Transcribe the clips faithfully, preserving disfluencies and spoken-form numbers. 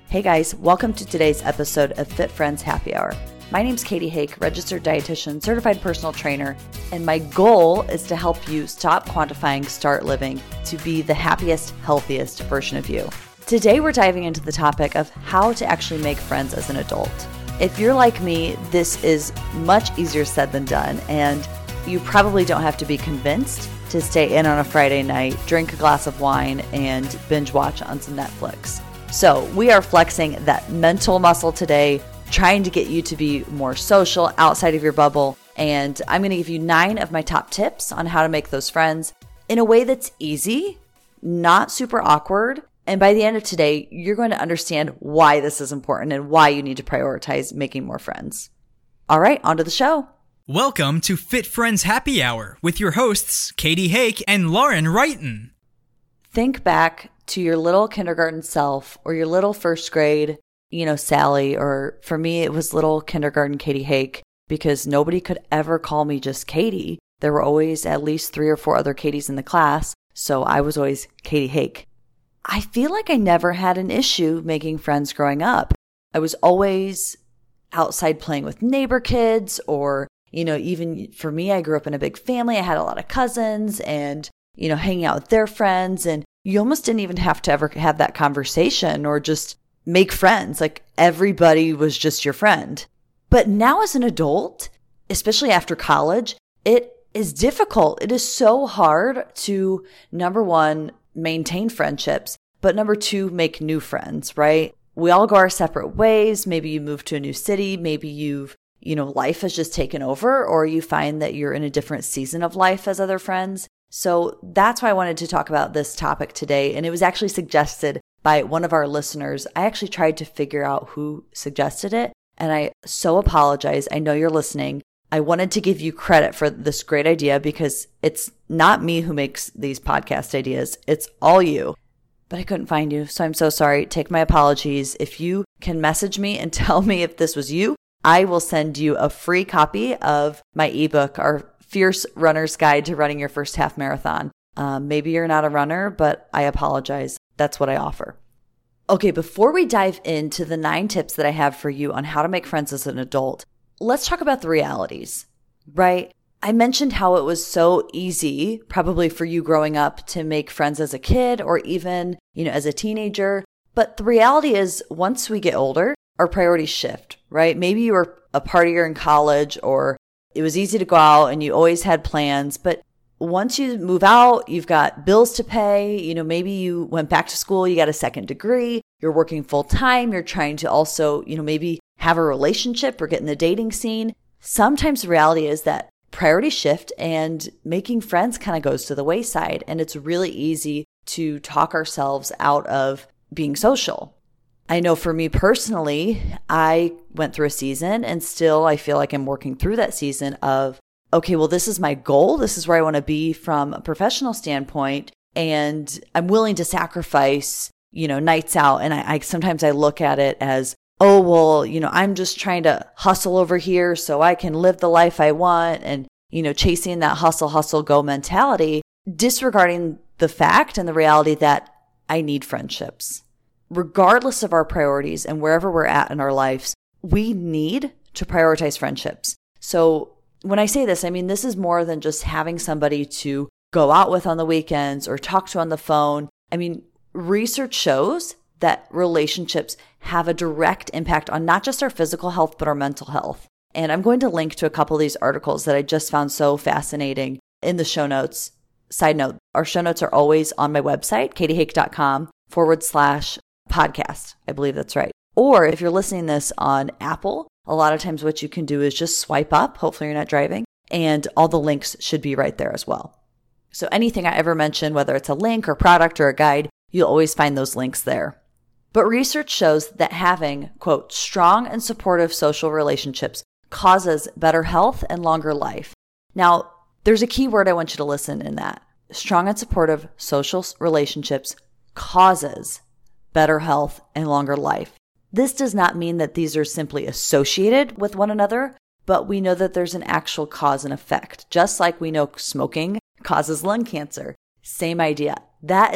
Hey guys, welcome to today's episode of Fit Friends Happy Hour. My name's Katie Hake, registered dietitian, certified personal trainer, and my goal is to help you stop quantifying, start living, to be the happiest, healthiest version of you. Today we're diving into the topic of how to actually make friends as an adult. If you're like me, this is much easier said than done, and you probably don't have to be convinced to stay in on a Friday night, drink a glass of wine, and binge watch on some Netflix. So we are flexing that mental muscle today, trying to get you to be more social outside of your bubble. And I'm going to give you nine of my top tips on how to make those friends in a way that's easy, not super awkward. And by the end of today, you're going to understand why this is important and why you need to prioritize making more friends. All right, on to the show. Welcome to Fit Friends Happy Hour with your hosts, Katie Hake and Lauren Wrighton. Think back to your little kindergarten self or your little first grade, you know, Sally, or for me, it was little kindergarten Katie Hake, because nobody could ever call me just Katie. There were always at least three or four other Katies in the class, so I was always Katie Hake. I feel like I never had an issue making friends growing up. I was always outside playing with neighbor kids, or, you know, even for me, I grew up in a big family. I had a lot of cousins and, you know, hanging out with their friends, and you almost didn't even have to ever have that conversation or just make friends. Like everybody was just your friend. But now as an adult, especially after college, it is difficult. It is so hard to, number one, maintain friendships, but number two, make new friends, right? We all go our separate ways. Maybe you move to a new city. Maybe you've, you know, life has just taken over, or you find that you're in a different season of life as other friends. So that's why I wanted to talk about this topic today. And it was actually suggested by one of our listeners. I actually tried to figure out who suggested it, and I so apologize. I know you're listening. I wanted to give you credit for this great idea because it's not me who makes these podcast ideas. It's all you. But I couldn't find you, so I'm so sorry. Take my apologies. If you can message me and tell me if this was you, I will send you a free copy of my ebook, our Fierce Runner's Guide to Running Your First Half Marathon. Um, maybe you're not a runner, but I apologize. That's what I offer. Okay, before we dive into the nine tips that I have for you on how to make friends as an adult, let's talk about the realities, right? I mentioned how it was so easy, probably for you growing up, to make friends as a kid or even, you know, as a teenager. But the reality is, once we get older, our priorities shift, right? Maybe you were a partier in college, or it was easy to go out and you always had plans. But once you move out, you've got bills to pay. You know, maybe you went back to school, you got a second degree, you're working full time, you're trying to also, you know, maybe have a relationship or get in the dating scene. Sometimes the reality is that priorities shift and making friends kind of goes to the wayside. And it's really easy to talk ourselves out of being social. I know for me personally, I went through a season, and still I feel like I'm working through that season of, okay, well, this is my goal. This is where I want to be from a professional standpoint. And I'm willing to sacrifice, you know, nights out. And I, I sometimes I look at it as, oh, well, you know, I'm just trying to hustle over here so I can live the life I want, and, you know, chasing that hustle, hustle, go mentality, disregarding the fact and the reality that I need friendships. Regardless of our priorities and wherever we're at in our lives, we need to prioritize friendships. So when I say this, I mean, this is more than just having somebody to go out with on the weekends or talk to on the phone. I mean, research shows that relationships have a direct impact on not just our physical health, but our mental health. And I'm going to link to a couple of these articles that I just found so fascinating in the show notes. Side note, our show notes are always on my website, katiehake.com forward slash podcast. I believe that's right. Or if you're listening this on Apple, a lot of times what you can do is just swipe up. Hopefully you're not driving. And all the links should be right there as well. So anything I ever mention, whether it's a link or product or a guide, you'll always find those links there. But research shows that having, quote, strong and supportive social relationships causes better health and longer life. Now, there's a key word I want you to listen in that. Strong and supportive social relationships causes better health and longer life. This does not mean that these are simply associated with one another, but we know that there's an actual cause and effect. Just like we know smoking causes lung cancer. Same idea. That is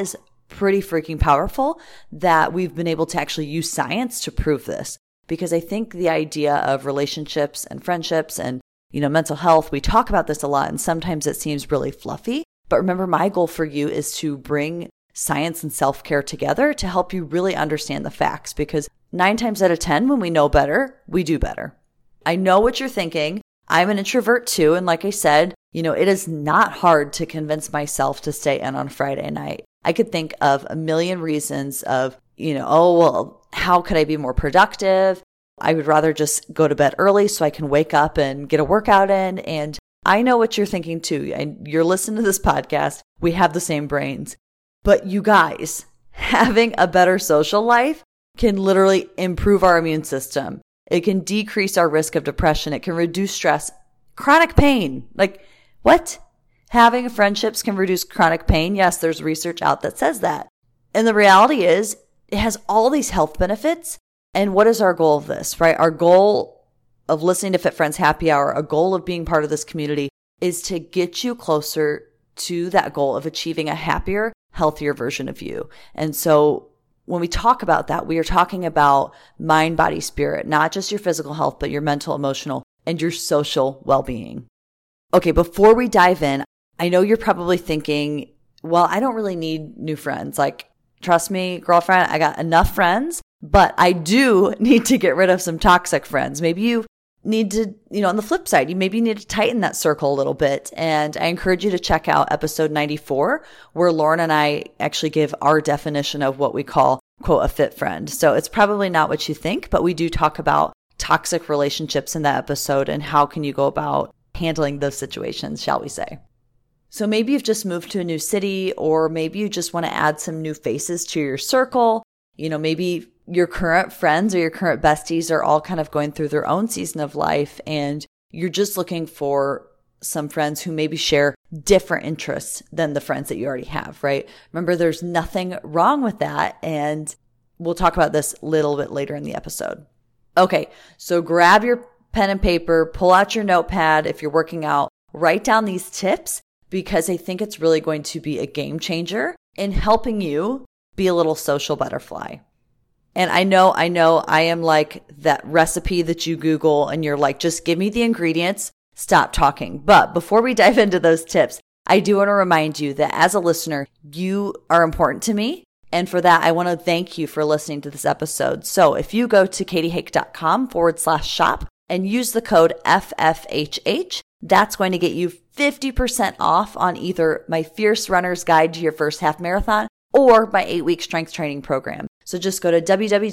pretty freaking powerful that we've been able to actually use science to prove this. Because I think the idea of relationships and friendships and, you know, mental health, we talk about this a lot and sometimes it seems really fluffy. But remember, my goal for you is to bring science and self-care together to help you really understand the facts, because nine times out of ten, when we know better, we do better. I know what you're thinking. I'm an introvert too. And like I said, you know, it is not hard to convince myself to stay in on Friday night. I could think of a million reasons of, you know, oh, well, how could I be more productive? I would rather just go to bed early so I can wake up and get a workout in. And I know what you're thinking too. And you're listening to this podcast. We have the same brains. But you guys, having a better social life can literally improve our immune system. It can decrease our risk of depression. It can reduce stress, chronic pain. Like, what? Having friendships can reduce chronic pain. Yes, there's research out that says that. And the reality is, it has all these health benefits. And what is our goal of this, right? Our goal of listening to Fit Friends Happy Hour, a goal of being part of this community, is to get you closer to that goal of achieving a happier, healthier version of you. And so when we talk about that, we are talking about mind, body, spirit, not just your physical health, but your mental, emotional, and your social well-being. Okay, before we dive in, I know you're probably thinking, well, I don't really need new friends. Like, trust me, girlfriend, I got enough friends, but I do need to get rid of some toxic friends. Maybe you need to, you know, on the flip side, you maybe need to tighten that circle a little bit. And I encourage you to check out episode ninety-four, where Lauren and I actually give our definition of what we call, quote, a fit friend. So it's probably not what you think, but we do talk about toxic relationships in that episode and how can you go about handling those situations, shall we say. So maybe you've just moved to a new city, or maybe you just want to add some new faces to your circle. You know, maybe your current friends or your current besties are all kind of going through their own season of life, and you're just looking for some friends who maybe share different interests than the friends that you already have, right? Remember, there's nothing wrong with that. And we'll talk about this a little bit later in the episode. Okay, so grab your pen and paper, pull out your notepad. If you're working out, write down these tips, because I think it's really going to be a game changer in helping you be a little social butterfly. And I know, I know I am like that recipe that you Google and you're like, just give me the ingredients, stop talking. But before we dive into those tips, I do want to remind you that as a listener, you are important to me. And for that, I want to thank you for listening to this episode. So if you go to katiehake.com forward slash shop and use the code F F H H, that's going to get you fifty percent off on either my Fierce Runner's Guide to Your First Half Marathon or my eight-week strength training program. So just go to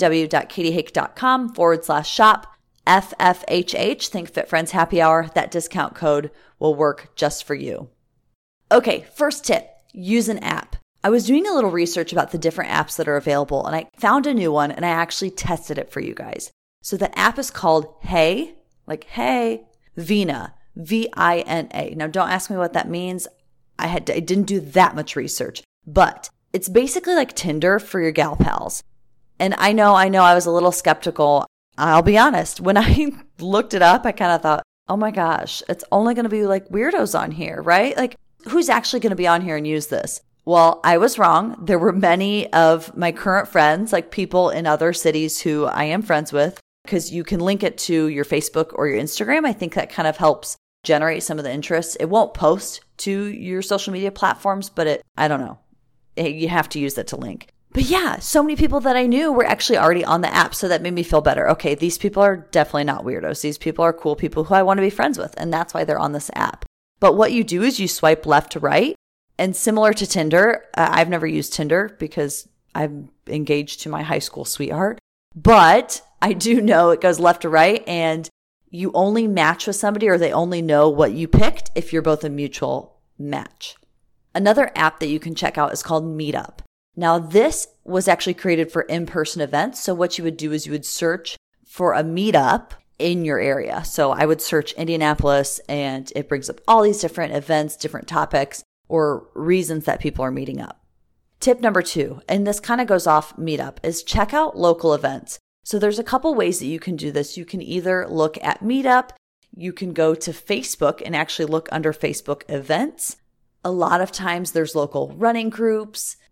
www.katiehake.com forward slash shop, F F H H, think Fit Friends Happy Hour. That discount code will work just for you. Okay, first tip, use an app. I was doing a little research about the different apps that are available, and I found a new one, and I actually tested it for you guys. So the app is called Hey, like Hey, Vina, V I N A. Now, don't ask me what that means. I had to, I didn't do that much research, but it's basically like Tinder for your gal pals. And I know, I know I was a little skeptical. I'll be honest. When I looked it up, I kind of thought, oh my gosh, it's only going to be like weirdos on here, right? Like, who's actually going to be on here and use this? Well, I was wrong. There were many of my current friends, like people in other cities who I am friends with, because you can link it to your Facebook or your Instagram. I think that kind of helps generate some of the interest. It won't post to your social media platforms, but it, I don't know. It, you have to use that to link. But yeah, so many people that I knew were actually already on the app, so that made me feel better. Okay, these people are definitely not weirdos. These people are cool people who I want to be friends with, and that's why they're on this app. But what you do is you swipe left to right, and similar to Tinder, uh, I've never used Tinder because I'm engaged to my high school sweetheart, but I do know it goes left to right, and you only match with somebody, or they only know what you picked if you're both a mutual match. Another app that you can check out is called Meetup. Now, this was actually created for in-person events. So what you would do is you would search for a meetup in your area. So I would search Indianapolis, and it brings up all these different events, different topics, or reasons that people are meeting up. Tip number two, and this kind of goes off Meetup, is check out local events. So there's a couple ways that you can do this. You can either look at Meetup, you can go to Facebook and actually look under Facebook events. A lot of times there's local running groups.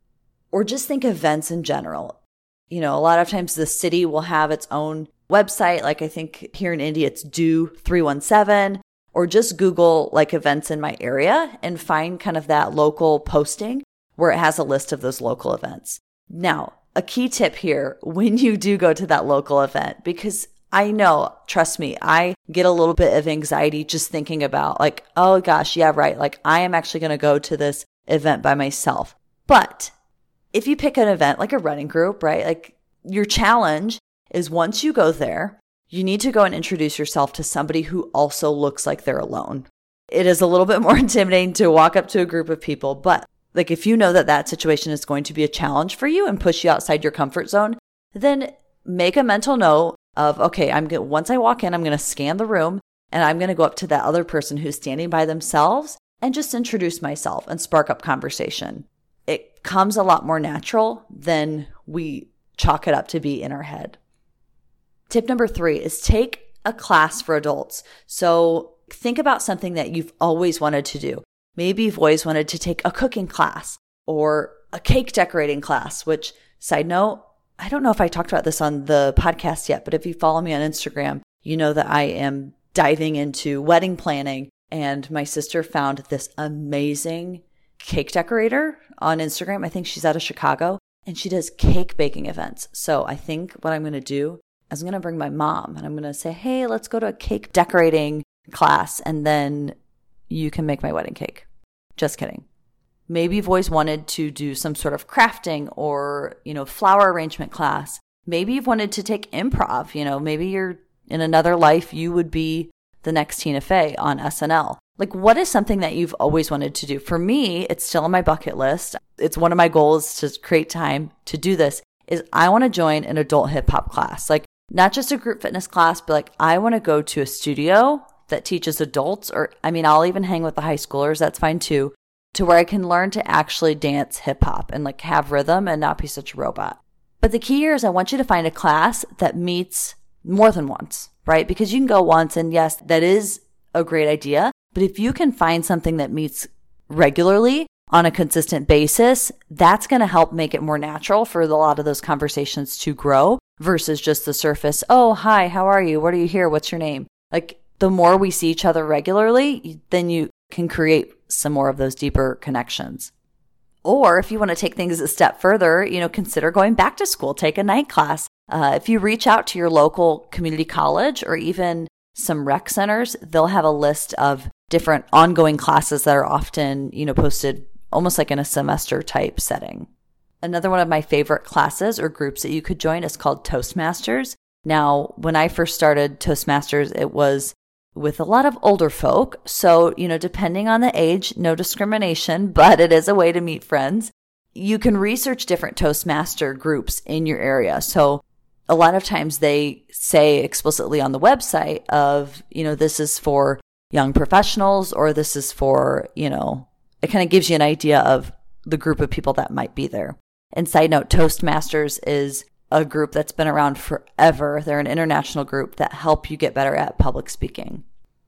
or just think events in general. You know, a lot of times the city will have its own website. Like I think here in Indy, it's do three one seven, or just Google like events in my area and find kind of that local posting where it has a list of those local events. Now, a key tip here when you do go to that local event, because I know, trust me, I get a little bit of anxiety just thinking about like, oh gosh, yeah, right. Like I am actually going to go to this event by myself. But if you pick an event like a running group, right? Like your challenge is once you go there, you need to go and introduce yourself to somebody who also looks like they're alone. It is a little bit more intimidating to walk up to a group of people, but like if you know that that situation is going to be a challenge for you and push you outside your comfort zone, then make a mental note of, okay, I'm going once I walk in, I'm going to scan the room and I'm going to go up to that other person who's standing by themselves and just introduce myself and spark up conversation. It comes a lot more natural than we chalk it up to be in our head. Tip number three is take a class for adults. So think about something that you've always wanted to do. Maybe you've always wanted to take a cooking class or a cake decorating class, which, side note, I don't know if I talked about this on the podcast yet, but if you follow me on Instagram, you know that I am diving into wedding planning. And my sister found this amazing cake decorator on Instagram. I think she's out of Chicago and she does cake baking events. So I think what I'm going to do is I'm going to bring my mom and I'm going to say, hey, let's go to a cake decorating class and then you can make my wedding cake. Just kidding. Maybe you've always wanted to do some sort of crafting or, you know, flower arrangement class. Maybe you've wanted to take improv. You know, maybe you're in another life, you would be the next Tina Fey on S N L. Like, what is something that you've always wanted to do? For me, it's still on my bucket list. It's one of my goals to create time to do this is I want to join an adult hip hop class. Like, not just a group fitness class, but like I want to go to a studio that teaches adults, or I mean, I'll even hang with the high schoolers. That's fine too. To where I can learn to actually dance hip hop and like have rhythm and not be such a robot. But the key here is I want you to find a class that meets more than once, right? Because you can go once and yes, that is a great idea. But if you can find something that meets regularly on a consistent basis, that's going to help make it more natural for a lot of those conversations to grow versus just the surface. Oh, hi, how are you? What are you here? What's your name? Like the more we see each other regularly, then you can create some more of those deeper connections. Or if you want to take things a step further, you know, consider going back to school, take a night class. Uh, if you reach out to your local community college or even some rec centers, they'll have a list of different ongoing classes that are often, you know, posted almost like in a semester type setting. Another one of my favorite classes or groups that you could join is called Toastmasters. Now, when I first started Toastmasters, it was with a lot of older folk. So, you know, depending on the age, no discrimination, but it is a way to meet friends. You can research different Toastmaster groups in your area. So a lot of times they say explicitly on the website of, you know, this is for young professionals or this is for, you know, it kind of gives you an idea of the group of people that might be there. And side note, Toastmasters is a group that's been around forever. They're an international group that help you get better at public speaking.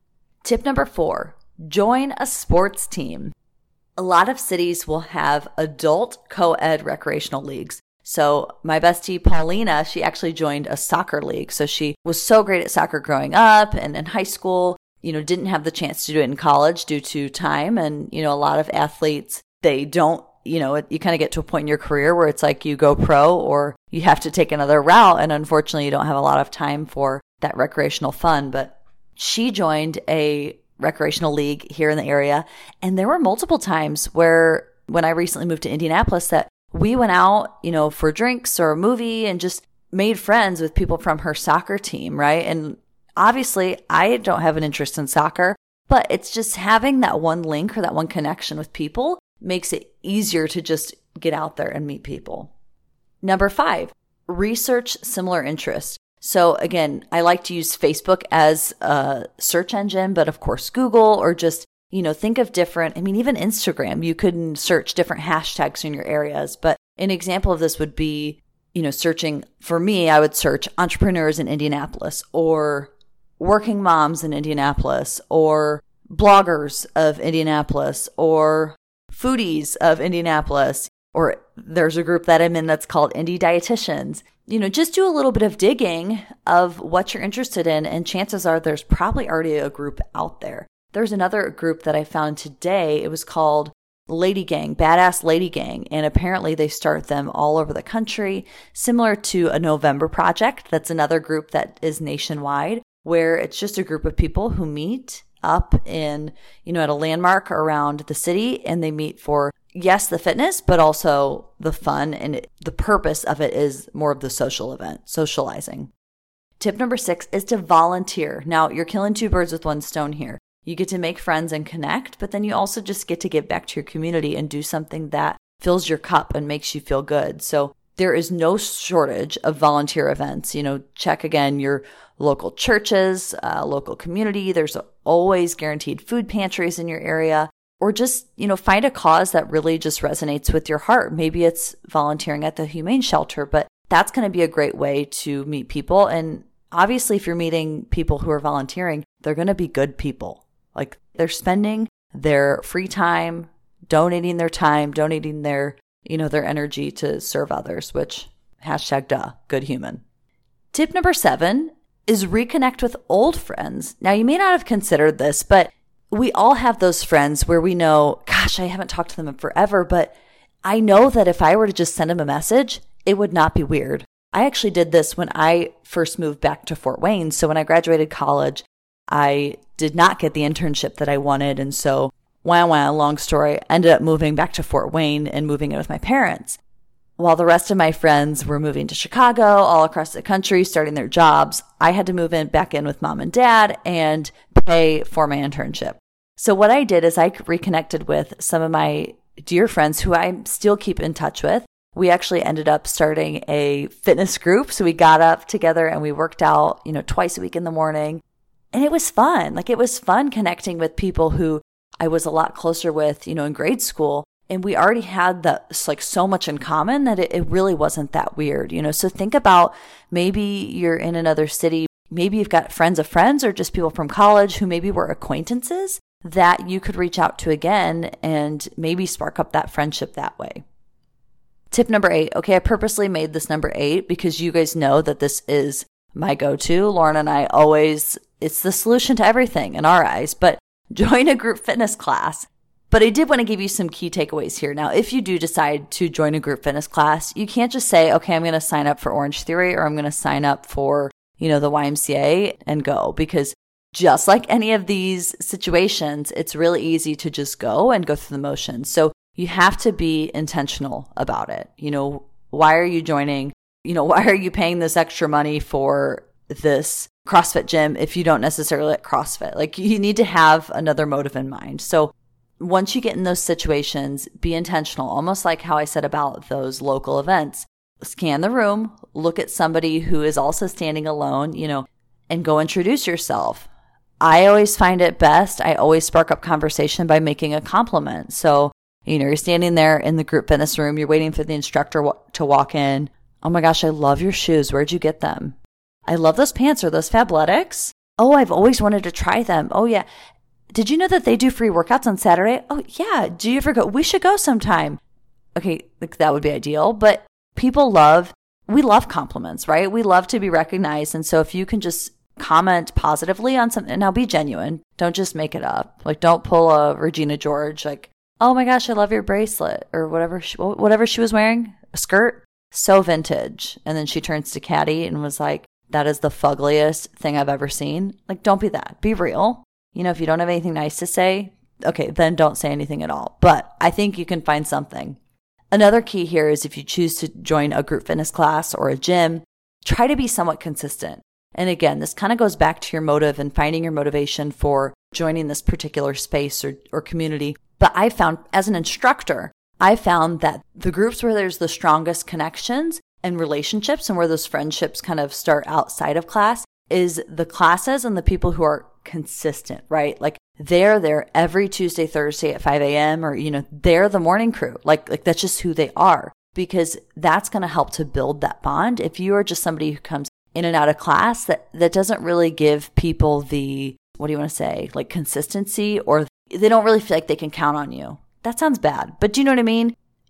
Tip number four, join a sports team. A lot of cities will have adult co-ed recreational leagues. So my bestie Paulina, she actually joined a soccer league. So she was so great at soccer growing up and in high school, you know, didn't have the chance to do it in college due to time. And, you know, a lot of athletes, they don't, you know, you kind of get to a point in your career where it's like you go pro or you have to take another route. And unfortunately, you don't have a lot of time for that recreational fun. But she joined a recreational league here in the area. And there were multiple times where when I recently moved to Indianapolis that we went out, you know, for drinks or a movie and just made friends with people from her soccer team, right? And obviously, I don't have an interest in soccer, but it's just having that one link or that one connection with people makes it easier to just get out there and meet people. Number five, research similar interests. So again, I like to use Facebook as a search engine, but of course Google or just, you know, think of different, I mean, even Instagram, you could search different hashtags in your areas. But an example of this would be, you know, searching, for me, I would search entrepreneurs in Indianapolis or working moms in Indianapolis or bloggers of Indianapolis or foodies of Indianapolis or there's a group that I'm in that's called Indie Dietitians. You know, just do a little bit of digging of what you're interested in, and chances are there's probably already a group out there. There's another group that I found today. It was called Lady Gang, Badass Lady Gang, and apparently they start them all over the country, similar to a November Project. That's another group that is nationwide, where it's just a group of people who meet up in, you know, at a landmark around the city, and they meet for, yes, the fitness, but also the fun, and it, the purpose of it is more of the social event, socializing. Tip number six is to volunteer. Now, you're killing two birds with one stone here. You get to make friends and connect, but then you also just get to give back to your community and do something that fills your cup and makes you feel good. So there is no shortage of volunteer events. You know, check again your local churches, uh, local community. There's always guaranteed food pantries in your area, or just, you know, find a cause that really just resonates with your heart. Maybe it's volunteering at the Humane Shelter, but that's going to be a great way to meet people. And obviously, if you're meeting people who are volunteering, they're going to be good people. Like, they're spending their free time, donating their time, donating their, you know, their energy to serve others, which hashtag duh, good human. Tip number seven is reconnect with old friends. Now, you may not have considered this, but we all have those friends where we know, gosh, I haven't talked to them in forever, but I know that if I were to just send them a message, it would not be weird. I actually did this when I first moved back to Fort Wayne. So when I graduated college, I did not get the internship that I wanted. And so, wow, wow, long story, ended up moving back to Fort Wayne and moving in with my parents. While the rest of my friends were moving to Chicago, all across the country, starting their jobs, I had to move in back in with mom and dad and pay for my internship. So what I did is I reconnected with some of my dear friends who I still keep in touch with. We actually ended up starting a fitness group. So we got up together and we worked out, you know, twice a week in the morning. And it was fun. Like, it was fun connecting with people who I was a lot closer with, you know, in grade school. And we already had that, like, so much in common that it, it really wasn't that weird, you know? So think about, maybe you're in another city. Maybe you've got friends of friends or just people from college who maybe were acquaintances that you could reach out to again and maybe spark up that friendship that way. Tip number eight. Okay, I purposely made this number eight because you guys know that this is my go-to. Lauren and I always, it's the solution to everything in our eyes, but join a group fitness class. But I did want to give you some key takeaways here. Now, if you do decide to join a group fitness class, you can't just say, okay, I'm going to sign up for Orange Theory, or I'm going to sign up for, you know, the Y M C A and go, because just like any of these situations, it's really easy to just go and go through the motions. So you have to be intentional about it. You know, why are you joining? You know, why are you paying this extra money for this CrossFit gym if you don't necessarily like CrossFit? Like, you need to have another motive in mind. So once you get in those situations, be intentional, almost like how I said about those local events. Scan the room, look at somebody who is also standing alone, you know, and go introduce yourself. I always find it best. I always spark up conversation by making a compliment. So, you know, you're standing there in the group fitness room, you're waiting for the instructor to walk in. Oh my gosh, I love your shoes. Where'd you get them? I love those pants. Are those Fabletics? Oh, I've always wanted to try them. Oh yeah. Did you know that they do free workouts on Saturday? Oh, yeah. Do you ever go? We should go sometime. Okay, like, that would be ideal. But people love, we love compliments, right? We love to be recognized. And so if you can just comment positively on something, now be genuine. Don't just make it up. Like, don't pull a Regina George, like, oh my gosh, I love your bracelet, or whatever she, whatever she was wearing, a skirt, so vintage. And then she turns to Caddy and was like, that is the fuggliest thing I've ever seen. Like, don't be that. Be real. You know, if you don't have anything nice to say, okay, then don't say anything at all. But I think you can find something. Another key here is if you choose to join a group fitness class or a gym, try to be somewhat consistent. And again, this kind of goes back to your motive and finding your motivation for joining this particular space or, or community. But I found, as an instructor, I found that the groups where there's the strongest connections and relationships and where those friendships kind of start outside of class is the classes and the people who are consistent, right? Like, they're there every Tuesday, Thursday at five a.m. or, you know, they're the morning crew. Like, like that's just who they are, because that's going to help to build that bond. If you are just somebody who comes in and out of class, that, that doesn't really give people the, what do you want to say? Like, consistency, or they don't really feel like they can count on you. That sounds bad, but do you know what I mean?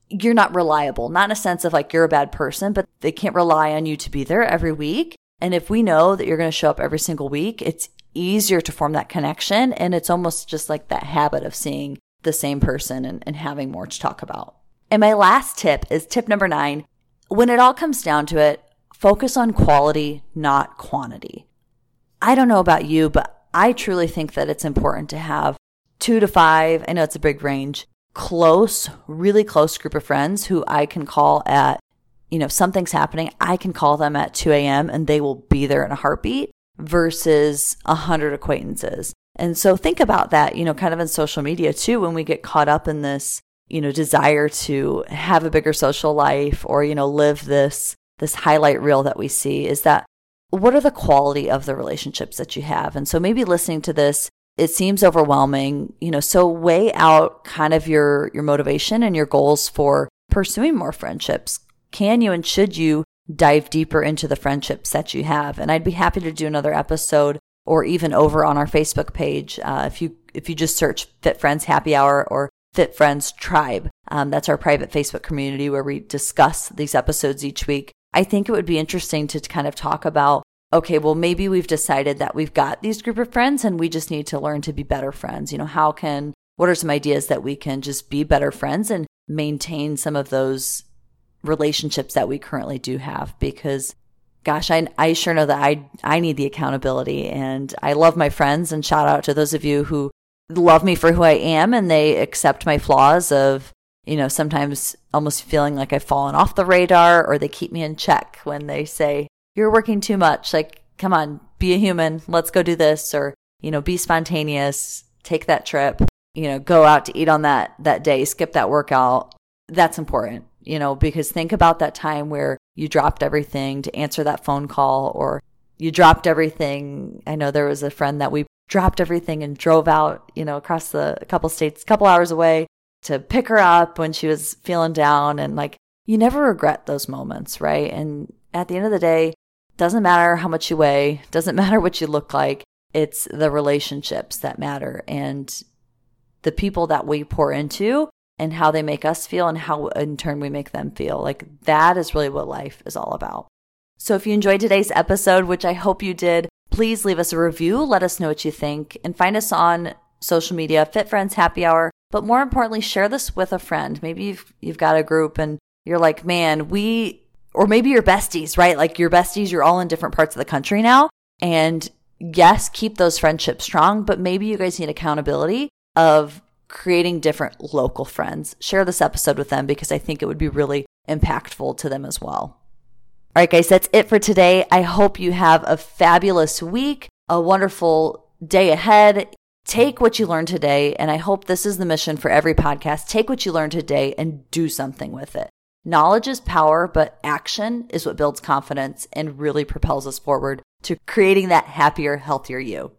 you're not reliable, not in a sense of like you're a bad person, but they can't rely on you to be there every week. And if we know that you're going to show up every single week, it's easier to form that connection. And it's almost just like that habit of seeing the same person and, and having more to talk about. And my last tip is tip number nine. When it all comes down to it, focus on quality, not quantity. I don't know about you, but I truly think that it's important to have two to five, I know it's a big range, close, really close group of friends who I can call at, you know, if something's happening, I can call them at two a.m. and they will be there in a heartbeat versus a hundred acquaintances. And so think about that, you know, kind of in social media too, when we get caught up in this, you know, desire to have a bigger social life or, you know, live this, this highlight reel that we see, is that what are the quality of the relationships that you have? And so maybe listening to this, it seems overwhelming, you know, so weigh out kind of your, your motivation and your goals for pursuing more friendships. Can you and should you dive deeper into the friendships that you have? And I'd be happy to do another episode or even over on our Facebook page. Uh, if you, if you just search Fit Friends Happy Hour or Fit Friends Tribe, um, that's our private Facebook community where we discuss these episodes each week. I think it would be interesting to kind of talk about, okay, well, maybe we've decided that we've got these group of friends and we just need to learn to be better friends. You know, how can, what are some ideas that we can just be better friends and maintain some of those relationships that we currently do have? Because gosh, I, I sure know that I, I need the accountability, and I love my friends, and shout out to those of you who love me for who I am and they accept my flaws of, you know, sometimes almost feeling like I've fallen off the radar, or they keep me in check when they say, you're working too much. Like, come on, be a human. Let's go do this. Or, you know, be spontaneous, take that trip, you know, go out to eat on that, that day, skip that workout. That's important, you know, because think about that time where you dropped everything to answer that phone call, or you dropped everything. I know there was a friend that we dropped everything and drove out, you know, across the a couple states, a couple hours away to pick her up when she was feeling down. And like, you never regret those moments, right? And at the end of the day, doesn't matter how much you weigh, doesn't matter what you look like. It's the relationships that matter, and the people that we pour into and how they make us feel and how in turn we make them feel. Like, that is really what life is all about. So if you enjoyed today's episode, which I hope you did, please leave us a review. Let us know what you think, and find us on social media, Fit Friends Happy Hour. But more importantly, share this with a friend. Maybe you've, you've got a group and you're like, man, we, or maybe your besties, right? Like your besties, you're all in different parts of the country now. And yes, keep those friendships strong, but maybe you guys need accountability of creating different local friends. Share this episode with them, because I think it would be really impactful to them as well. All right, guys, that's it for today. I hope you have a fabulous week, a wonderful day ahead. Take what you learned today, and I hope this is the mission for every podcast. Take what you learned today and do something with it. Knowledge is power, but action is what builds confidence and really propels us forward to creating that happier, healthier you.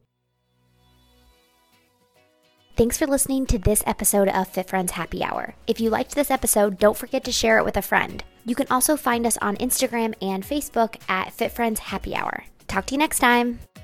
Thanks for listening to this episode of Fit Friends Happy Hour. If you liked this episode, don't forget to share it with a friend. You can also find us on Instagram and Facebook at Fit Friends Happy Hour. Talk to you next time.